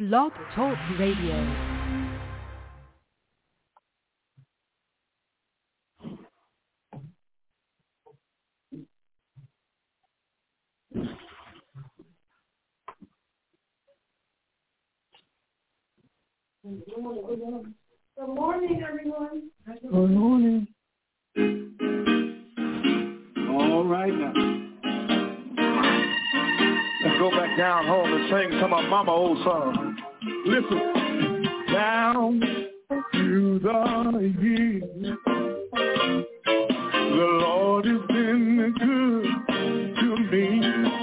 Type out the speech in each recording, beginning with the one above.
Blog Talk Radio. Good morning, everyone. Good morning. All right now. Let's go back down home and sing some of Mama old song. Listen. Down through the years, the Lord has been good to me.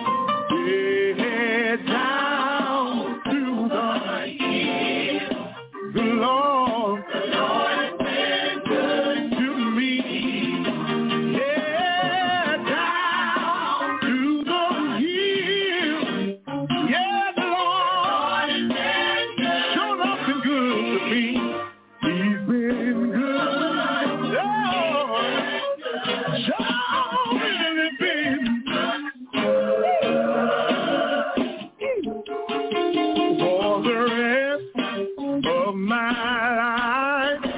Yeah, down through the years, the Lord has been good to me. Yeah, down through the years, yeah, the Lord has been good. Sure enough been good to me. He's been good. Oh, sure really been for the rest of my life.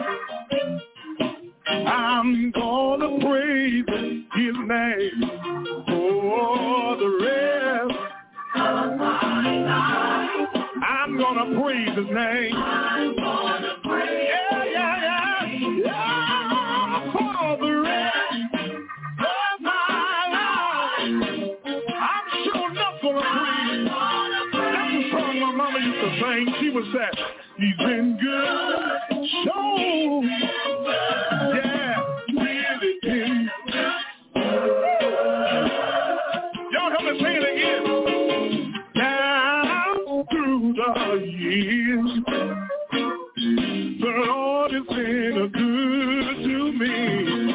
I'm gonna praise His name for the rest of my life. I'm gonna praise His name. I'm gonna praise. Yeah, for the rest of my life. I'm sure not gonna praise. That's the song my mama used to sing. She would say, He's been good. So, yeah, really been good. Y'all help me sing it again. Down through the years, the Lord has been good to me.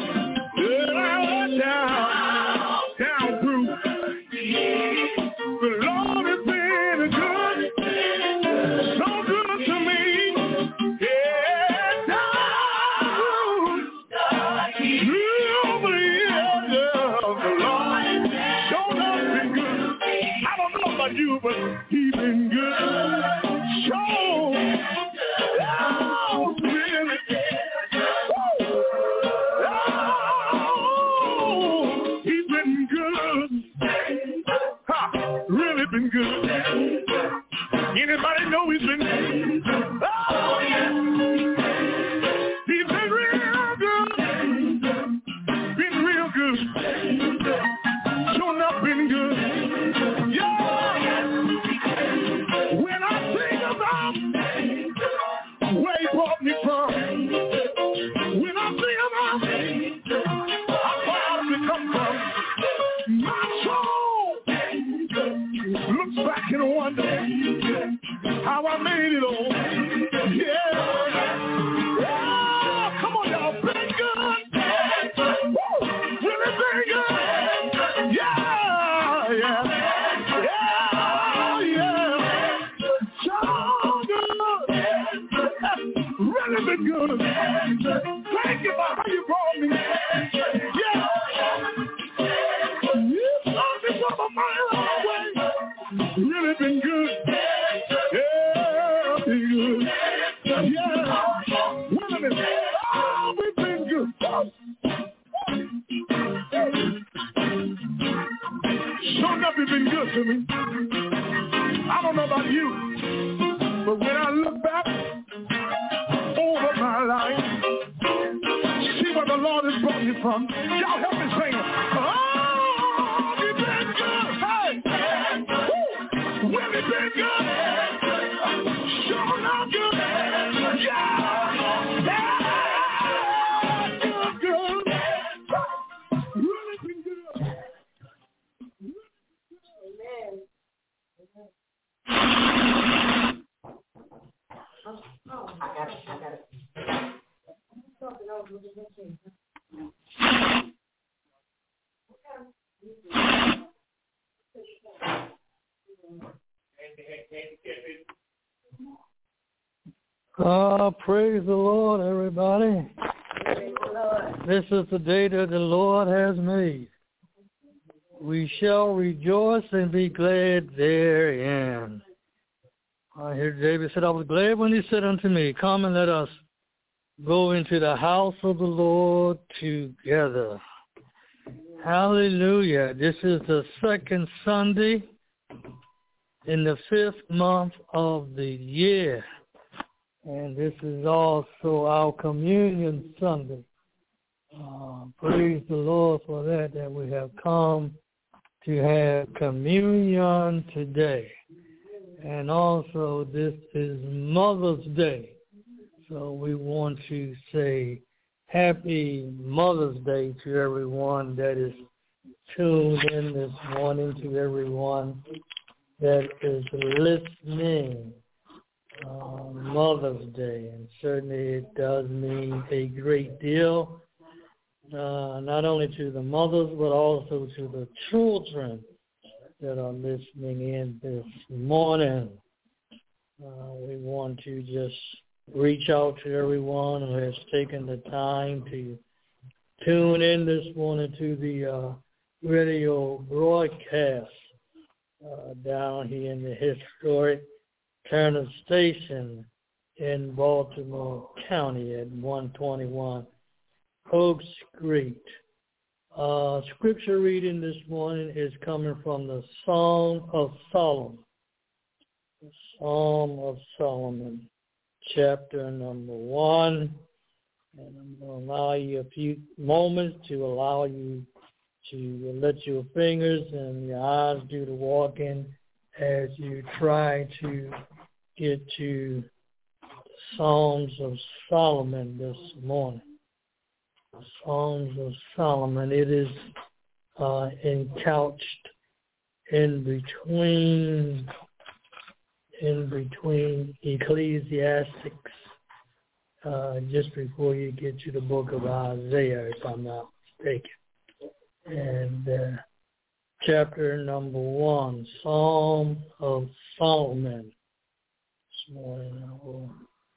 Down through the years, the Lord has been good, so good to me. Yeah, down through the years, the Lord has sure been good. I don't know about you, but He's been good. So, really good. Oh, He's been good. Ha, really been good. Anybody know He's been good? Oh, yeah. He's been real good. Been real good. Sure enough been good. Yeah. When I think about where He brought me from, when I think about how far I've come from, my soul looks back and wonders how I made it all. Yeah. Yeah. Come on, y'all. Been good. Woo. Really been good. Yeah. Yeah. Yeah. Yeah. So good. Really been good. Thank you for how you brought me. Yeah. You brought me from a mile away. Really been good. Yeah, been good. Yeah. Wait a minute. Oh, we've been good. Sure enough, you've been good to me. I don't know about you, but when I look back over my life, see where the Lord has brought me from. Y'all help me sing it. Oh, He's been good. Hey. Woo. Really been good. Sure enough good. Yeah. Yeah. Good, good. Really been good. I got it. Praise the Lord, everybody. Praise the Lord. This is the day that the Lord has made. We shall rejoice and be glad therein. I hear David said, I was glad when he said unto me, come and let us go into the house of the Lord together. Hallelujah. This is the second Sunday in the 5th month of the year. And this is also our communion Sunday. Praise the Lord for that we have come to have communion today. And also this is Mother's Day. So we want to say Happy Mother's Day to everyone that is tuned in this morning, to everyone that is listening. Mother's Day, and certainly it does mean a great deal, not only to the mothers, but also to the children that are listening in this morning. We want to just reach out to everyone who has taken the time to tune in this morning to the radio broadcast down here in the historic Turner Station in Baltimore County at 121 Oak Street. Scripture reading this morning is coming from the Song of Solomon. The Psalm of Solomon, chapter number 1. And I'm going to allow you a few moments to allow you to let your fingers and your eyes do the walking as you try to get to the Psalms of Solomon this morning. The Psalms of Solomon. It is encouched in between Ecclesiastics, just before you get to the book of Isaiah, if I'm not mistaken. And chapter number 1, Psalm of Solomon. This morning I will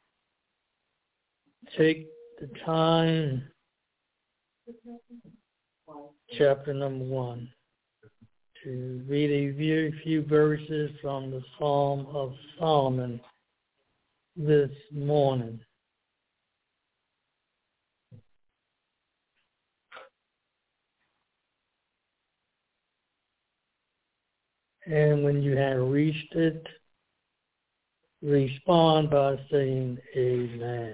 take the time, chapter number 1, to read a few verses from the Psalm of Solomon this morning. And when you have reached it, respond by saying amen.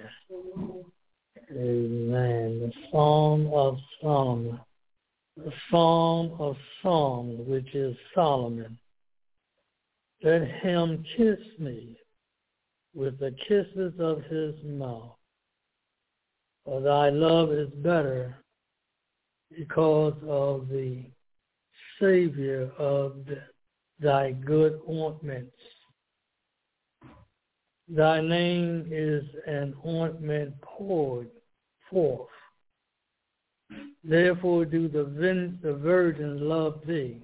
Amen. The Psalm of Solomon. The Psalm of Songs, which is Solomon. Let him kiss me with the kisses of his mouth. For thy love is better because of the Savior of thy good ointments. Thy name is an ointment poured forth. Therefore do the virgins love thee.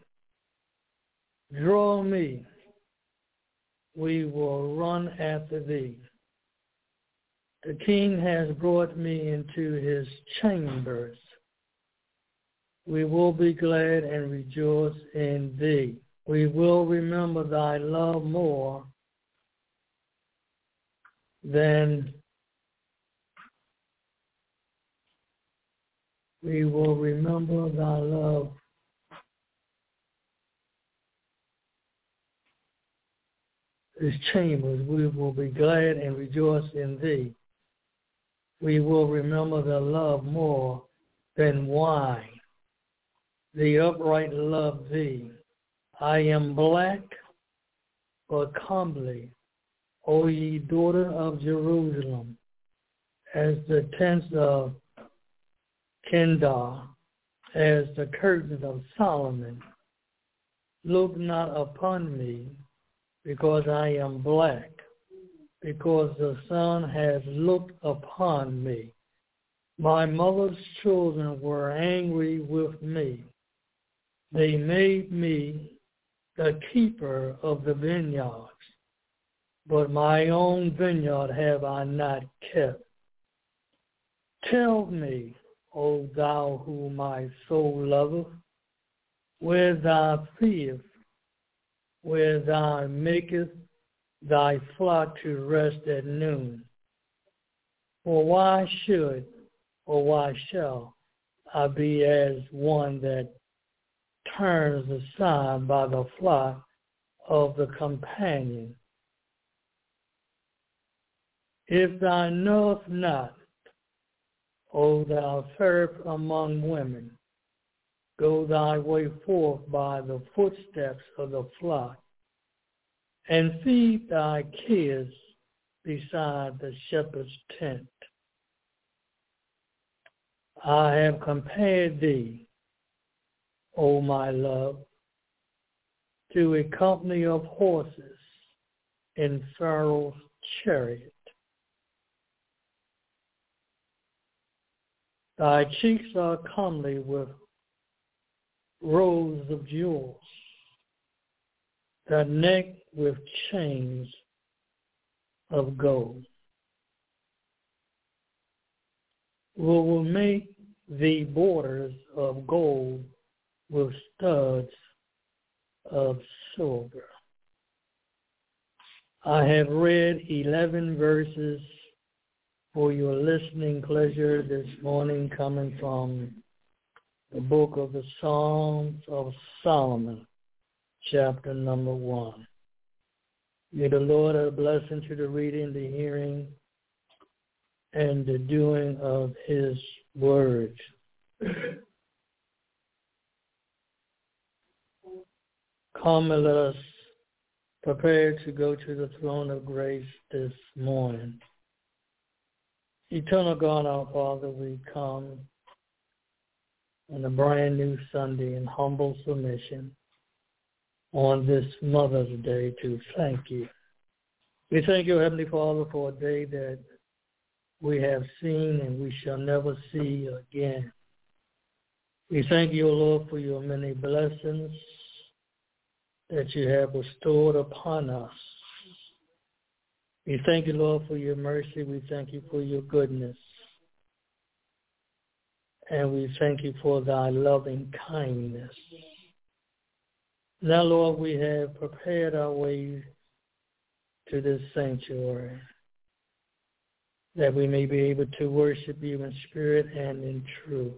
Draw me, we will run after thee. The king has brought me into his chambers. We will be glad and rejoice in thee. We will remember thy love more than we will remember thy love his chambers. We will be glad and rejoice in thee. We will remember thy love more than wine. The upright love thee. I am black, but comely, O ye daughter of Jerusalem, as the tents of Kedar, as the curtains of Solomon. Look not upon me, because I am black, because the sun has looked upon me. My mother's children were angry with me. They made me the keeper of the vineyards, but my own vineyard have I not kept. Tell me, O thou whom my soul loveth, where thou fearest, where thou makest thy flock to rest at noon. For why should or why shall I be as one that turns aside by the flock of the companion? If thou knowest not, O thou fairest among women, go thy way forth by the footsteps of the flock, and feed thy kids beside the shepherd's tent. I have compared thee, O my love, to a company of horses in Pharaoh's chariot. Thy cheeks are comely with rows of jewels, thy neck with chains of gold. We will make thee borders of gold with studs of silver. I have read 11 verses for your listening pleasure this morning, coming from the book of the Songs of Solomon, chapter number 1. May the Lord add a blessing to the reading, the hearing, and the doing of his word. Come and let us prepare to go to the throne of grace this morning. Eternal God, our Father, we come on a brand new Sunday in humble submission on this Mother's Day to thank you. We thank you, Heavenly Father, for a day that we have seen and we shall never see again. We thank you, O Lord, for your many blessings that you have bestowed upon us. We thank you, Lord, for your mercy. We thank you for your goodness. And we thank you for thy loving kindness. Now, Lord, we have prepared our way to this sanctuary, that we may be able to worship you in spirit and in truth.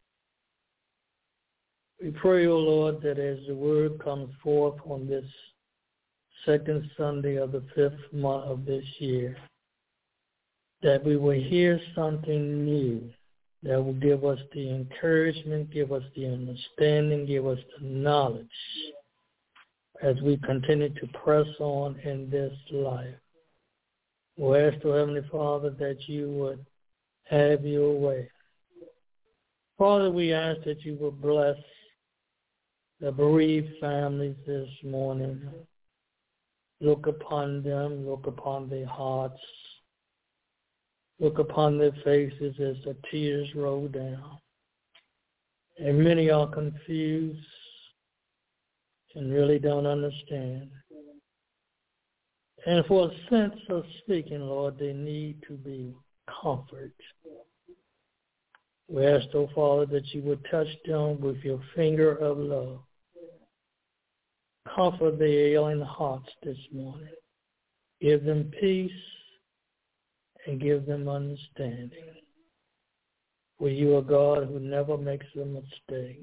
We pray, O Lord, that as the word comes forth on this second Sunday of the 5th month of this year, that we will hear something new that will give us the encouragement, give us the understanding, give us the knowledge as we continue to press on in this life. We ask, O Heavenly Father, that you would have your way. Father, we ask that you will bless the bereaved families this morning. Look upon them, look upon their hearts, look upon their faces as the tears roll down. And many are confused and really don't understand. And for a sense of speaking, Lord, they need to be comforted. We ask, O Father, that you would touch them with your finger of love. Comfort the ailing hearts this morning. Give them peace and give them understanding. For you are God who never makes a mistake.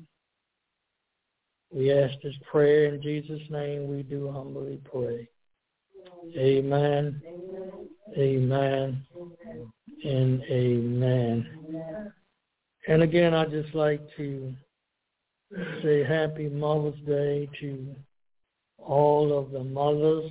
We ask this prayer in Jesus' name. We do humbly pray. Amen, amen, and amen. And again, I'd just like to say happy Mother's Day to all of the mothers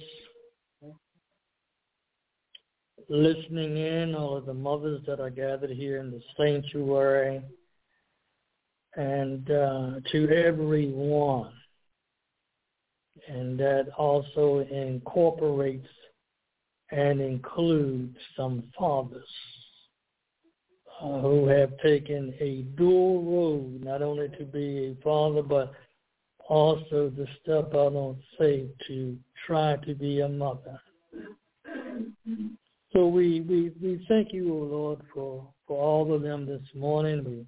listening in, all of the mothers that are gathered here in the sanctuary, and to everyone. And that also incorporates and includes some fathers who have taken a dual road, not only to be a father, but also to step out on faith to try to be a mother. So we thank you, O Lord, for all of them this morning. We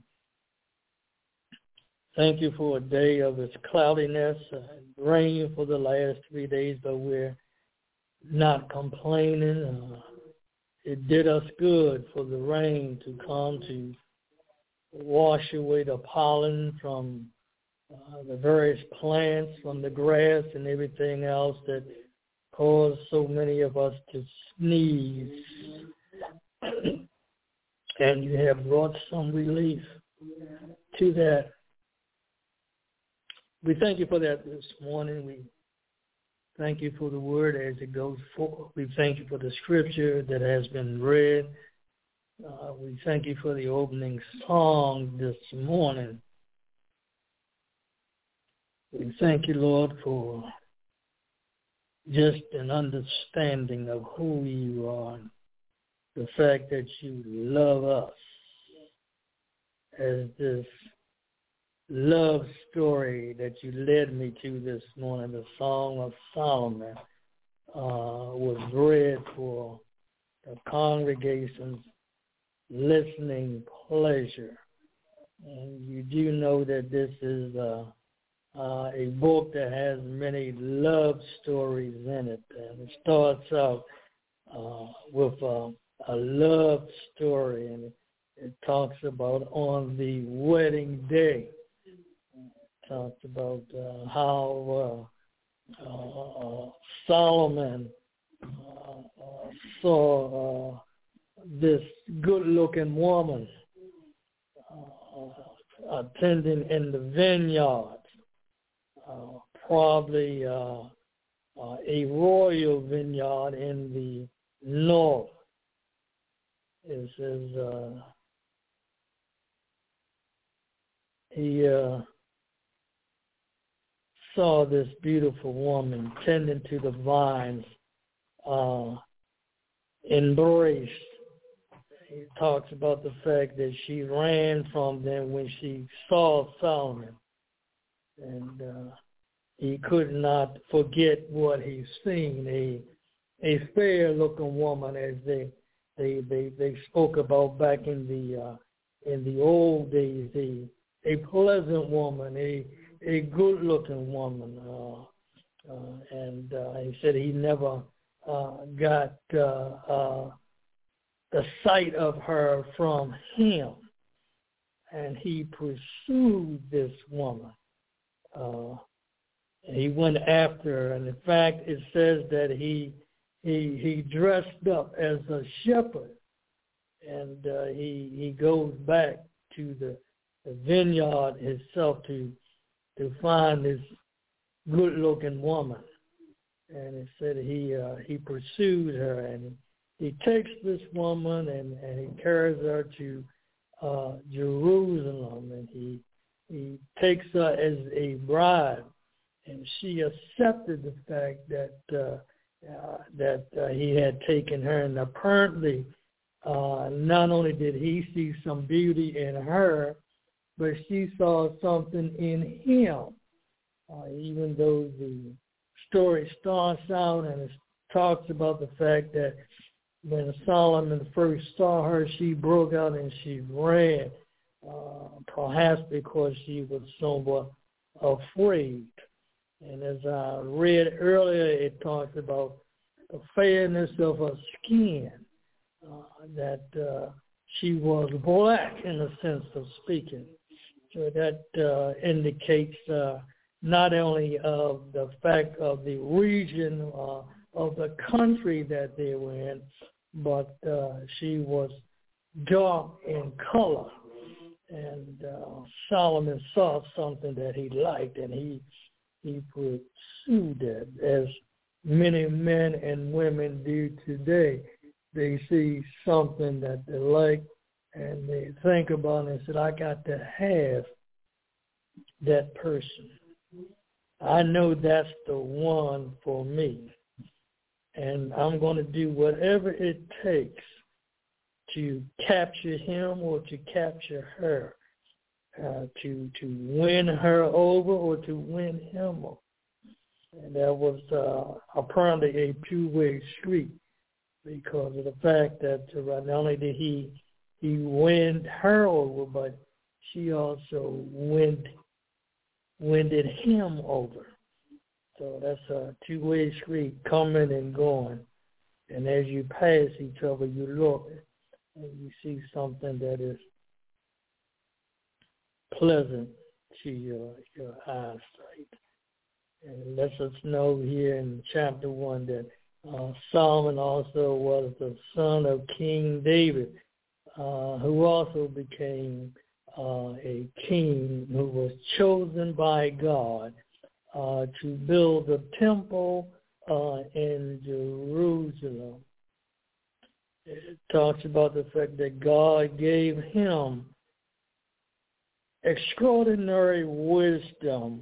thank you for a day of its cloudiness and rain for the last 3 days, but we're not complaining. It did us good for the rain to come to wash away the pollen from the various plants, from the grass and everything else that caused so many of us to sneeze. And you have brought some relief to that. We thank you for that this morning. We thank you for the word as it goes forward. We thank you for the scripture that has been read. We thank you for the opening song this morning. We thank you, Lord, for just an understanding of who you are, the fact that you love us, as this love story that you led me to this morning, the Song of Solomon, was read for the congregation's listening pleasure. And you do know that this is a book that has many love stories in it. And it starts out with a love story, and it talks about on the wedding day. It talks about how Solomon saw this good-looking woman attending in the vineyard, probably a royal vineyard in the north. It says he saw this beautiful woman tending to the vines, embraced. He talks about the fact that she ran from them when she saw Solomon, and he could not forget what he's seen, a fair-looking woman, as they spoke about back in the old days, a pleasant woman, a good-looking woman, and he said he never got the sight of her from him, and he pursued this woman. He went after her, and in fact, it says that he dressed up as a shepherd, and he goes back to the vineyard himself to find this good-looking woman. And it said he pursued her, and he takes this woman and he carries her to Jerusalem, and he takes her as a bride, and she accepted the fact that he had taken her, and apparently not only did he see some beauty in her, but she saw something in him. Even though the story starts out and it talks about the fact that when Solomon first saw her, she broke out and she ran, perhaps because she was somewhat afraid. And as I read earlier, it talks about the fairness of her skin, that she was black in a sense of speaking. So that indicates not only of the fact of the region of the country that they were in, but she was dark in color. And Solomon saw something that he liked, and he pursued it, as many men and women do today. They see something that they like, and they think about it and say, I got to have that person. I know that's the one for me. And I'm going to do whatever it takes to capture him or to capture her, to win her over or to win him over. And that was apparently a two-way street, because of the fact that not only did he win her over, but she also winded him over. So that's a two-way street, coming and going. And as you pass each other, you look and you see something that is pleasant to your eyesight. And it lets us know here in chapter 1 that Solomon also was the son of King David, who also became a king who was chosen by God to build a temple in Jerusalem. It talks about the fact that God gave him extraordinary wisdom.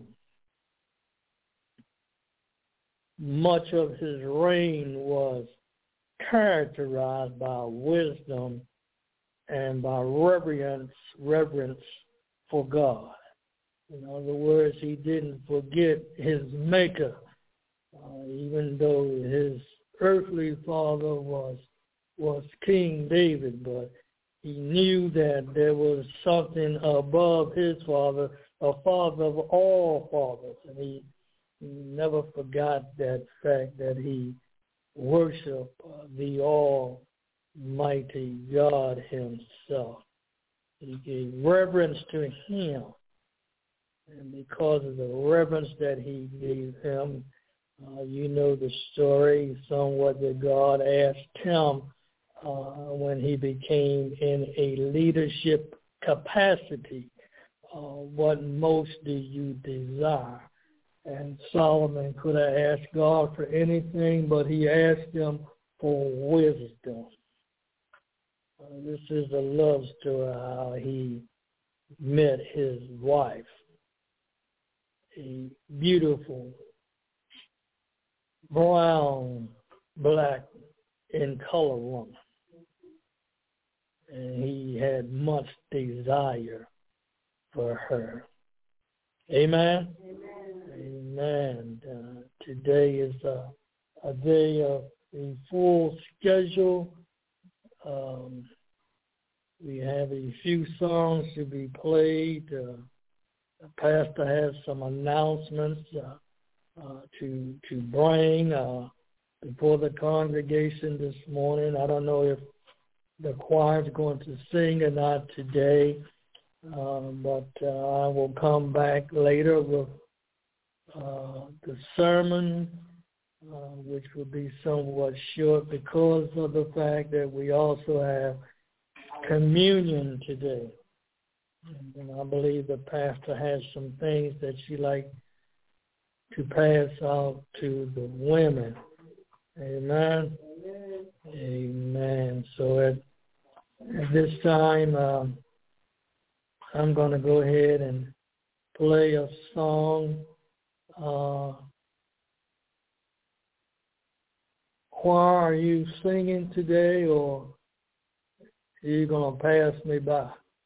Much of his reign was characterized by wisdom and by reverence for God. In other words, he didn't forget his maker, even though his earthly father was King David, but he knew that there was something above his father, a father of all fathers, and he never forgot that fact that he worshiped the Almighty God himself. He gave reverence to him, and because of the reverence that he gave him, you know the story somewhat, that God asked him when he became in a leadership capacity, what most do you desire? And Solomon could have asked God for anything, but he asked him for wisdom. This is a love story how he met his wife, a beautiful, brown, black in color woman. And he had much desire for her. Amen? Amen. Today is a day of a full schedule. We have a few songs to be played. The pastor has some announcements to bring before the congregation this morning. I don't know if the choir is going to sing or not today, but I will come back later with the sermon, which will be somewhat short because of the fact that we also have communion today. And I believe the pastor has some things that she like to pass out to the women. Amen. Amen. So at this time, I'm going to go ahead and play a song. Choir, are you singing today, or are you going to pass me by?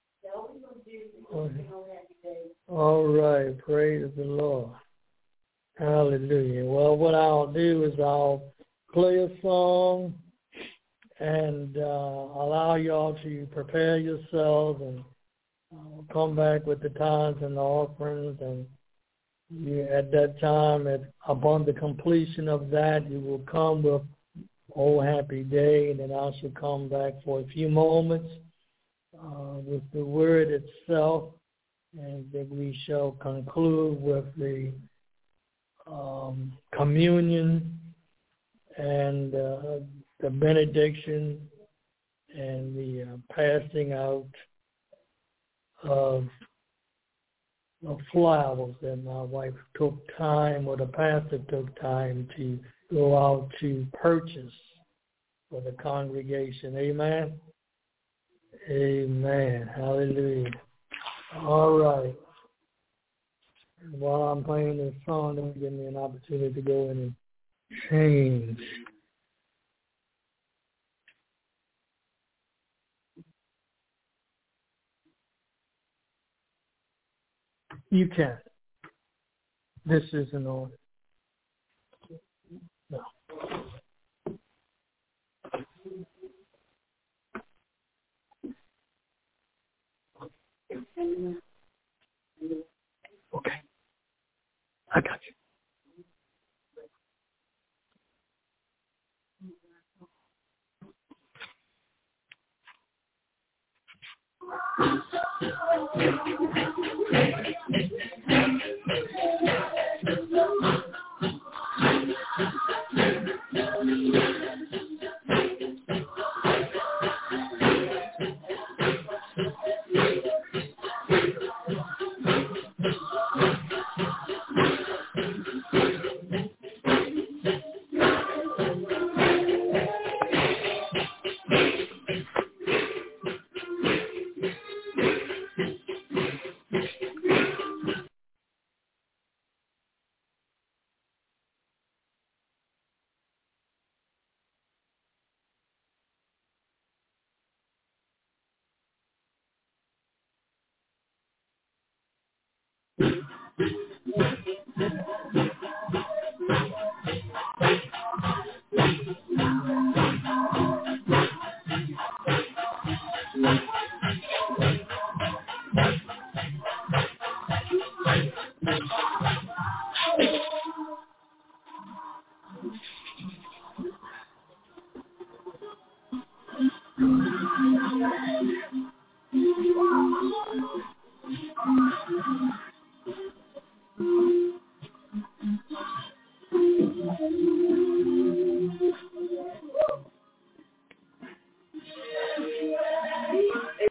Okay. All right. Praise the Lord. Hallelujah. Well, what I'll do is I'll play a song and allow y'all to prepare yourselves, and I'll come back with the tithes and the offerings, and at that time, upon the completion of that, you will come with "Oh Happy Day," and then I shall come back for a few moments with the word itself, and then we shall conclude with the communion and the benediction and the passing out of flowers that my wife took time, or the pastor took time to go out to purchase for the congregation. Amen? Amen. Hallelujah. All right. While I'm playing this song, don't give me an opportunity to go in and change. You can. This is an order. No. Okay. I got you.